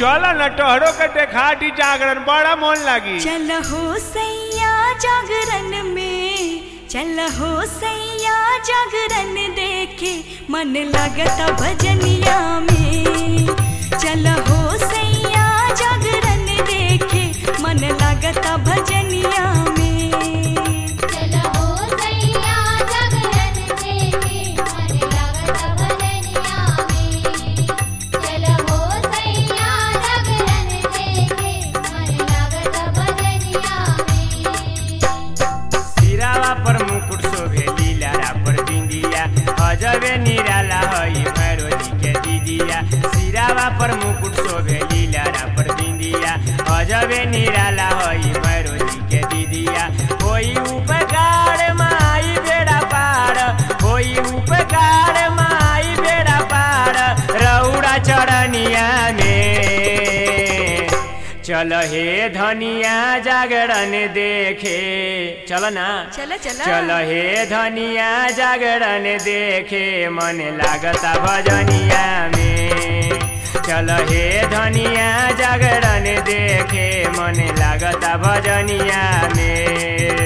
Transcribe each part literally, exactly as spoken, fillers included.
चल न टहरो के देखाटी जागरण बड़ा मन लगी। चल हो सैया जागरण में, चल हो सैया जागरण देखे मन लगता भजनिया में। चल हो सैया जागरण देखे मन लगता भजनिया में। अजबे निराला हई भैरोजी के दीदिया, सिरावा पर मुकुट शोभे लीलारा पर बिंदिया। अजबे निराला हई भैरोजी के दीदिया, कोई उपकार माई बेड़ा पार, कोई उपकार माई बेड़ा पार रौरा चरनिया में। चल हे धनिया जागरण देखे, चल ना चल चल चल हे धनिया जागरण देखे मन लागता भजनिया में। चल हे धनिया जागरण देखे मन लागता भजनिया में।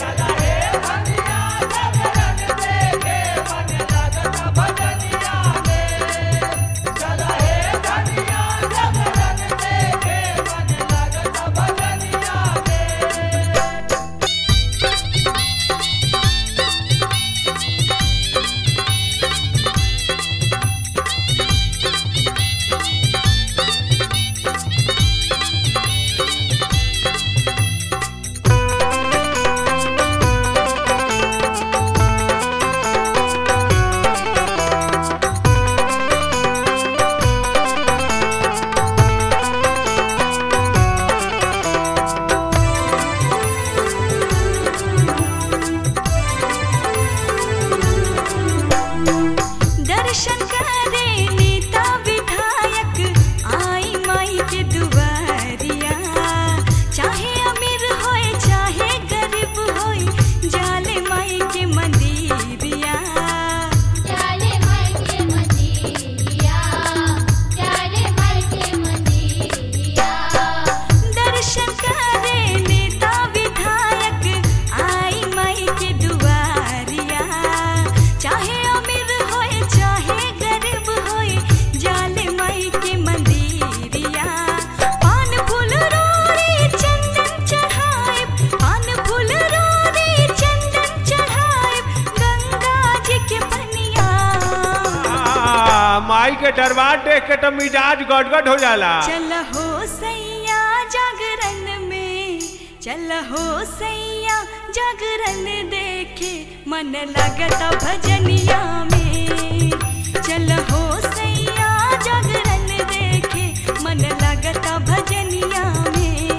माई के दरबार देख के तो मिजाज गदगद हो जाला। चल हो सैया जागरण में, चल हो सैया जागरण देखे मन लगता भजनिया में। चल हो सैया जागरण देखे मन लगता भजनिया में।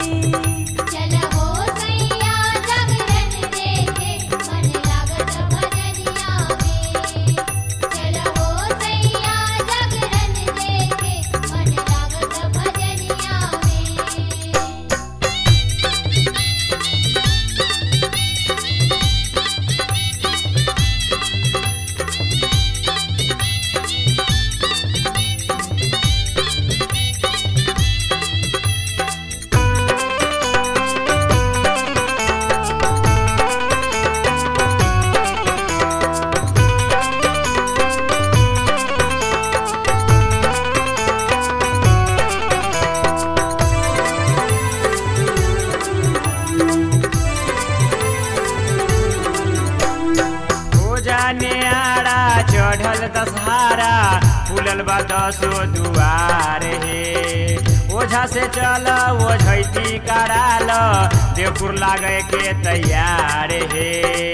चढ़ल दशहरा फूलल बा दसो दुआर हे। ओझा से चल ओझैती कराल देवपुर लागे के तैयार हे।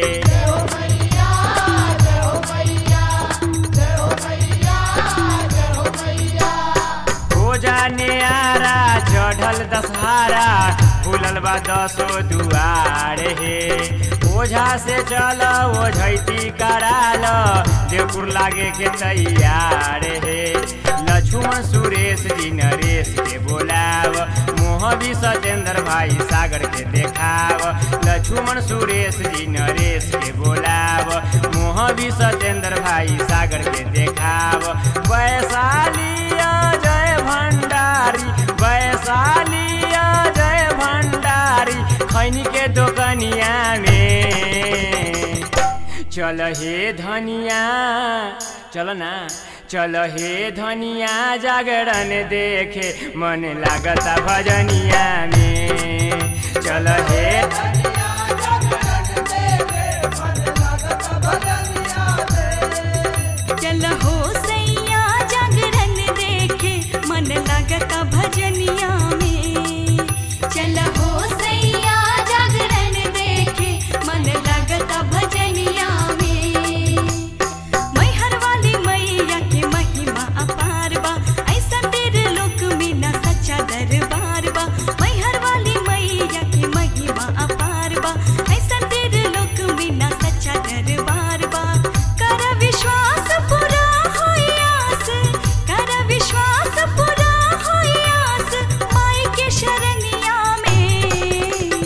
ओझा नियारा चढ़ल दशहरा फूलल बा दसो दुआर हे। ओझा से चल ओझैती कराल देवपुर लागे के तैयार हे। लक्ष्मण सुरेश जी नरेश के बोलाव, मोहबी सत्येंद्र भाई सागर के देखाव। लक्ष्मण सुरेश जी नरेश के बोलाव, मोहबी सत्येंद्र भाई सागर के देखाव। वैशाली जय भंडारी खैनी के दोकनिया में। चल हे धनिया चल ना, चल हे धनिया जागरण देखे मन लागता भजनिया में। चल हे चल हो सैया जागरण देखे मन लागता भजनिया में। चल हो सैया जागरण देखे मन लागता भजनिया में। मैहर वाली मैया के महिमा अपार बा, ऐसा तेरे लोक में ना सच्चा दरबार बा। मैहर वाली मैया के महिमा अपार बा, ऐसा तेरे लोक में ना सच्चा दरबार बा। कर विश्वास पूरा होयास, कर विश्वास पूरा होयास माई के शरणिया में।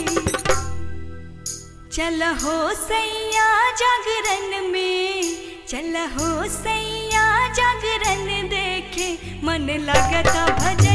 चल हो सैया जागरण में, चल हो सैया जागरण देखे मन लगता भजन